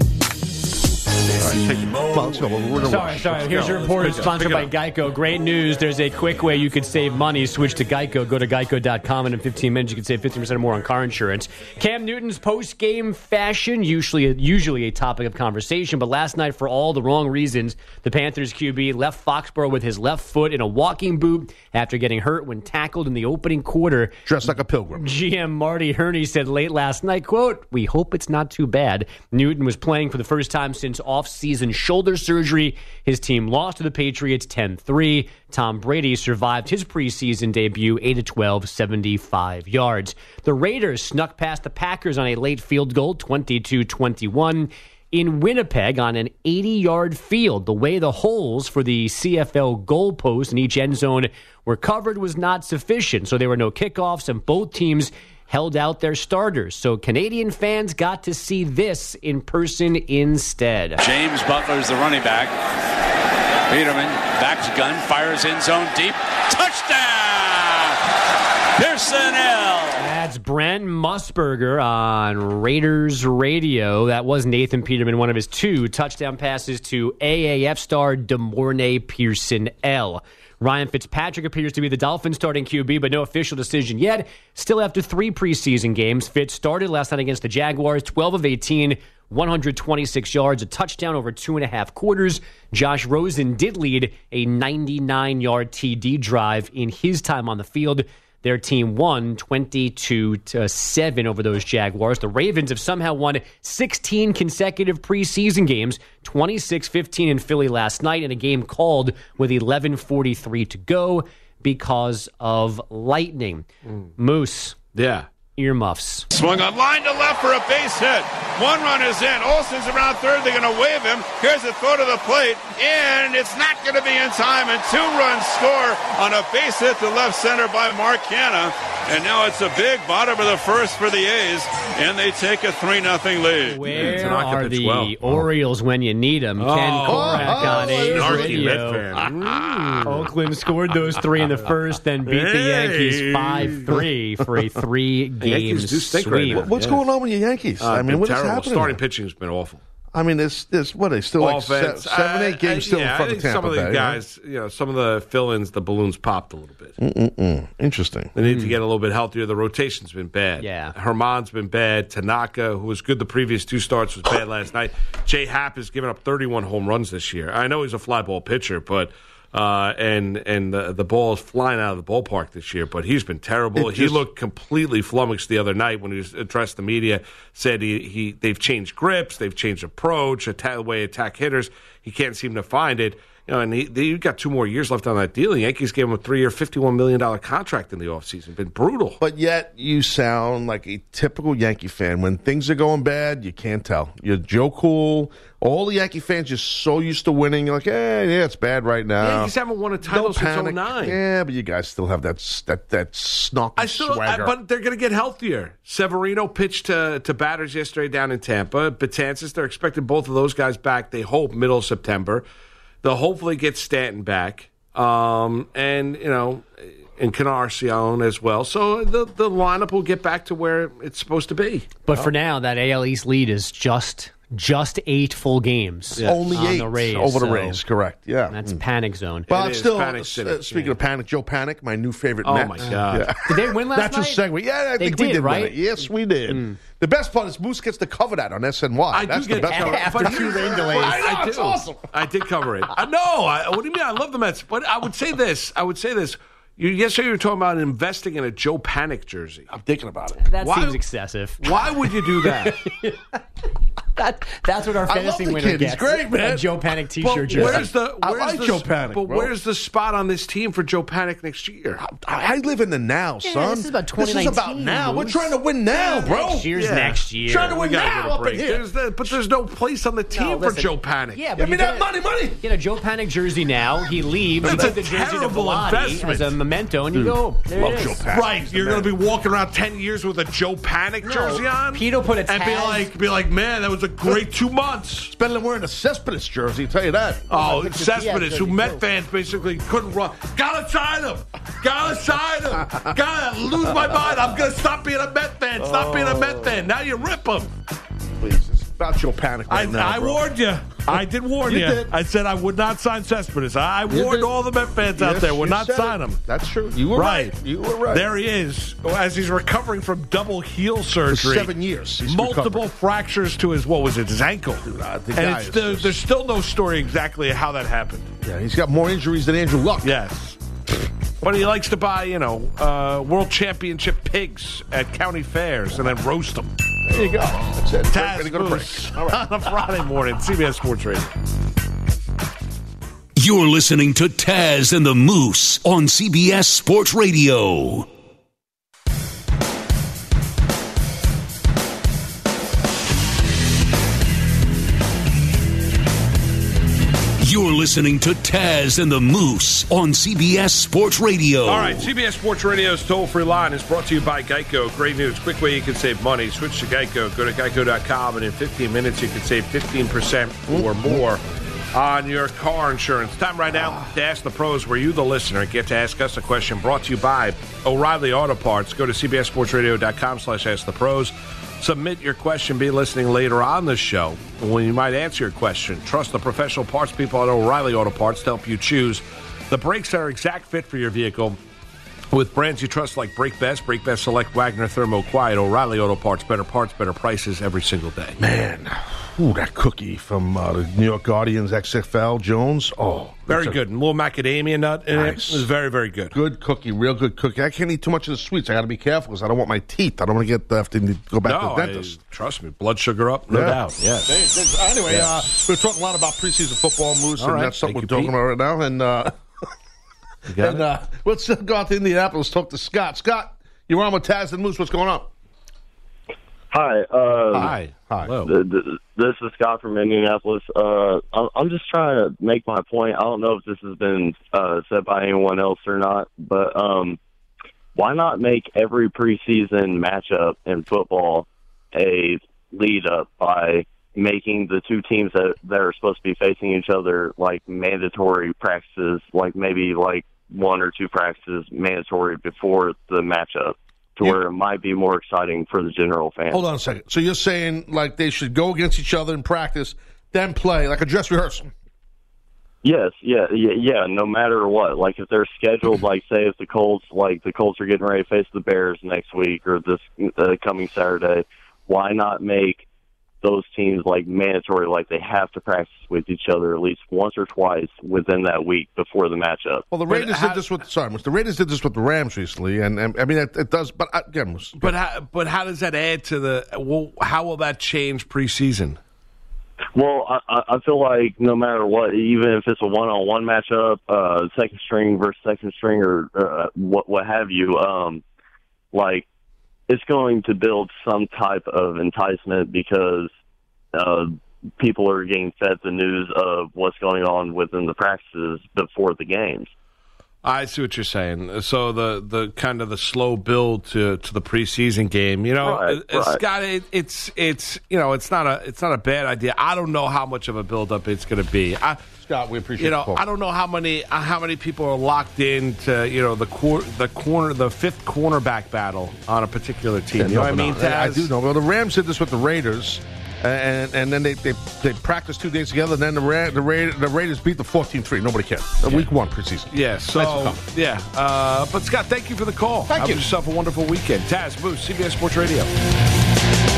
E: Well, let's go. We're in a rush.
F: Sorry. Here's your report sponsored by Geico. Great news. There's a quick way you could save money. Switch to Geico. Go to geico.com, and in 15 minutes, you can save 50% or more on car insurance. Cam Newton's post-game fashion, usually a topic of conversation, but last night, for all the wrong reasons, the Panthers QB left Foxborough with his left foot in a walking boot after getting hurt when tackled in the opening quarter.
E: Dressed like a pilgrim.
F: GM Marty Herney said late last night, quote, "We hope it's not too bad." Newton was playing for the first time since off-season shoulder surgery. His team lost to the Patriots 10-3. Tom Brady survived his preseason debut 8-12, 75 yards. The Raiders snuck past the Packers on a late field goal, 22-21. In Winnipeg on an 80-yard field. The way the holes for the CFL goalpost in each end zone were covered was not sufficient, so there were no kickoffs, and both teams held out their starters. So Canadian fans got to see this in person instead.
H: James Butler's the running back. Peterman backs gun, fires in zone deep. Touchdown! Pearson L.
F: That's Brent Musburger on Raiders Radio. That was Nathan Peterman, one of his 2 touchdown passes to AAF star DeMornay Pearson L. Ryan Fitzpatrick appears to be the Dolphins' starting QB, but no official decision yet. Still after 3 preseason games, Fitz started last night against the Jaguars, 12 of 18, 126 yards, a touchdown over 2.5 quarters. Josh Rosen did lead a 99-yard TD drive in his time on the field. Their team won 22-7 over those Jaguars. The Ravens have somehow won 16 consecutive preseason games, 26-15 in Philly last night, in a game called with 11:43 to go because of lightning. Moose.
C: Yeah.
F: Earmuffs.
I: Swung on line to left for a base hit. One run is in. Olsen's around third. They're going to wave him. Here's a throw to the plate, and it's not going to be in time. And 2 runs score on a base hit to left center by Mark Hanna. And now it's a big bottom of the first for the A's, and they take a 3-0 lead.
F: Where
C: Tanaka
F: are
C: pitched
F: the
C: well.
F: Orioles when you need them? Ken Korak on A's
C: Snarky
F: Radio.
C: Met fan.
F: Oakland scored those 3 in the first, then beat the Yankees 5-3 for a 3-game
C: Yankees do stink right
F: sweep.
C: now.
E: What's going on with your Yankees? I mean, what is
C: terrible.
E: happening?
C: Starting pitching has been awful.
E: I mean, there's what are they still like
C: Offense,
E: 7, 8 games still in
C: I
E: front
C: think
E: of Tampa
C: some of the
E: Bay,
C: guys, some of the fill-ins, the balloons popped a little bit.
E: Interesting.
C: They need to get a little bit healthier. The rotation's been bad.
F: Yeah.
C: Herman's been bad. Tanaka, who was good the previous 2 starts, was bad last night. Jay Happ has given up 31 home runs this year. I know he's a fly ball pitcher, but and the ball is flying out of the ballpark this year, but he's been terrible. He looked completely flummoxed the other night when he addressed the media, said they've changed grips, they've changed approach, the way attack hitters. He can't seem to find it. And you've got 2 more years left on that deal. The Yankees gave him a 3-year, $51 million contract in the offseason. Been brutal.
E: But yet you sound like a typical Yankee fan. When things are going bad, you can't tell. You're Joe Cool. All the Yankee fans just so used to winning. You're like, yeah, it's bad right now.
C: The Yankees haven't won a title since 2009.
E: Yeah, but you guys still have that snarky swagger.
C: But they're going to get healthier. Severino pitched to batters yesterday down in Tampa. Betances, they're expecting both of those guys back, they hope, middle of September. They'll hopefully get Stanton back, and Encarnacion as well. So the lineup will get back to where it's supposed to be.
F: But for now, that AL East lead is just just 8 full games.
E: Only
F: on
E: 8
F: the Rays,
E: over the
F: so
E: Rays, correct. Yeah.
F: That's panic zone.
E: Well,
C: It
E: it's
C: is
E: still,
C: Panic City.
E: speaking of Panic, Joe Panic, my new favorite
C: Oh,
E: Met.
C: my God.
E: Yeah.
F: Did they win last
E: That's
F: night?
E: a segue. Yeah, I
F: They
E: think we
F: did,
E: did
F: right?
E: win it. Yes, we did. The best part is Moose gets to cover that on SNY.
C: I
E: That's
C: do
E: the
C: get
E: best part.
F: after
C: but
F: 2
C: here's-
F: rain delays.
E: I know, it's
C: do.
E: awesome.
C: I did cover it. What do you mean? I love the Mets. But I would say this. Yesterday you were talking about investing in a Joe Panic jersey.
E: I'm thinking about it.
F: That
C: Why-
F: seems excessive.
C: Why would you do that?
F: That's what our
E: I love
F: fantasy
E: the
F: winner
E: kid. He's
F: gets.
E: great, man.
F: A Joe Panic
C: But
F: T-shirt jersey.
E: I like Joe Panic,
C: But
E: bro.
C: where's the spot on this team for Joe Panic next year?
E: I live in the now, son.
F: this is about
E: This is about
F: 2019,
E: now. We're
F: Moose.
E: trying to win now, bro.
F: Next year's
C: Yeah.
F: next year.
E: Trying to
C: We
E: win
C: gotta
E: now
C: get a
E: up in
C: break.
E: here.
C: But there's no place on the team
F: No,
C: for
F: listen.
C: Joe Panic.
F: Yeah, but
E: Give me
F: you
E: that
F: get
E: money.
F: Get a Joe Panic jersey now. He leaves.
C: That's
F: you
C: a
F: put the jersey to
C: terrible
F: Vladi
C: investment.
F: as a memento, and you go. There
E: Love
F: it is.
E: Joe Panic.
C: Right, you're going to be walking around 10 years with a Joe Panic jersey on?
F: Pito put a
C: and
F: Taz-
C: be like, man, that was a great 2 months.
E: It's better than wearing a Cespedes jersey, I'll tell you that.
C: Oh,
F: think the
C: Cespedes,
F: Diaz
C: who
F: jersey,
C: Met
F: too.
C: fans basically couldn't run. Gotta sign him. Gotta lose my mind. I'm gonna stop being a Met fan. Stop being a Met fan. Now you rip him.
E: Please, it's about Joe Panic right now,
C: I
E: bro.
C: warned you. I did warn you.
E: You did.
C: I said I would not sign Cespedes. I warned
E: did.
C: all the Met fans out
E: Yes,
C: there would
E: you
C: not
E: said
C: sign
E: it.
C: him.
E: That's true. You were right. You were right.
C: There he is, as he's recovering from double heel surgery.
E: 7 years. He's
C: Multiple
E: recovering.
C: fractures to his his ankle.
E: the
C: And
E: guy
C: it's
E: is
C: still,
E: just-
C: there's still no story exactly how that happened.
E: Yeah, he's got more injuries than Andrew Luck.
C: Yes. But he likes to buy, world championship pigs at county fairs and then roast them.
E: There you go. That's it.
C: Taz
E: Ready to go to
C: Moose
E: break. All right.
C: on a Friday morning, CBS Sports Radio.
A: You're listening to Taz and the Moose on CBS Sports Radio. You're listening to Taz and the Moose on CBS Sports Radio.
C: All right, CBS Sports Radio's toll-free line is brought to you by Geico. Great news. Quick way you can save money. Switch to Geico. Go to geico.com, and in 15 minutes you can save 15% or more on your car insurance. Time right now to Ask the Pros, where you, the listener, get to ask us a question brought to you by O'Reilly Auto Parts. Go to cbssportsradio.com/askthepros. Submit your question. Be listening later on the show when you might answer your question. Trust the professional parts people at O'Reilly Auto Parts to help you choose the brakes that are exact fit for your vehicle. With brands you trust like Brake Best Select, Wagner, Thermo, Quiet, O'Reilly Auto Parts, better prices every single day.
E: Man, that cookie from the New York Guardians XFL, Jones. Oh,
C: Very good. And a little macadamia nut in
E: Nice.
C: it. It was very, very good.
E: Good cookie, real good cookie. I can't eat too much of the sweets. I got to be careful because I don't want my teeth. I don't want to have to go back to the dentist.
C: Trust me. Blood sugar up, no doubt. Yes.
E: Anyway, we're talking a lot about preseason football, Moose,
C: All
E: and
C: right.
E: that's something
C: Thank
E: we're
C: you,
E: talking about right now. And let's go out to Indianapolis, talk to Scott. Scott, you're on with Taz and Moose. What's going on?
J: Hi.
C: Hi. Hello.
J: This is Scott from Indianapolis. I'm just trying to make my point. I don't know if this has been said by anyone else or not, but why not make every preseason matchup in football a lead-up by making the two teams that are supposed to be facing each other like mandatory practices, like maybe like 1 or 2 practices mandatory before the matchup, to where it might be more exciting for the general fan.
E: Hold on a second. So you're saying like they should go against each other in practice, then play like a dress rehearsal?
J: Yes, yeah, no matter what. Like if they're scheduled, like say if the Colts are getting ready to face the Bears next week or this coming Saturday, why not make those teams like mandatory, like they have to practice with each other at least once or twice within that week before the matchup?
E: Well, the Raiders did this with the Raiders did this with the Rams recently, and I mean it does. But again,
C: But how does that add to the? How will that change preseason?
J: Well, I feel like no matter what, even if it's a one-on-one matchup, second string versus second string, or what have you, like it's going to build some type of enticement because people are getting fed the news of what's going on within the practices before the games.
C: I see what you're saying. So the kind of the slow build to the preseason game,
J: Right.
C: Scott, it's not a bad idea. I don't know how much of a build up it's going to be.
E: Scott, we appreciate the call.
C: I don't know how many people are locked into the fifth cornerback battle on a particular team. You know what I mean, Taz?
E: I do know. Well, the Rams did this with the Raiders, And then they practiced 2 days together. And then the Raiders beat the 14-3. Nobody cared. Week 1 preseason.
C: Yeah. So but Scott, thank you for the call.
E: Thank you.
C: Have yourself a wonderful weekend. Taz Moose, CBS Sports Radio.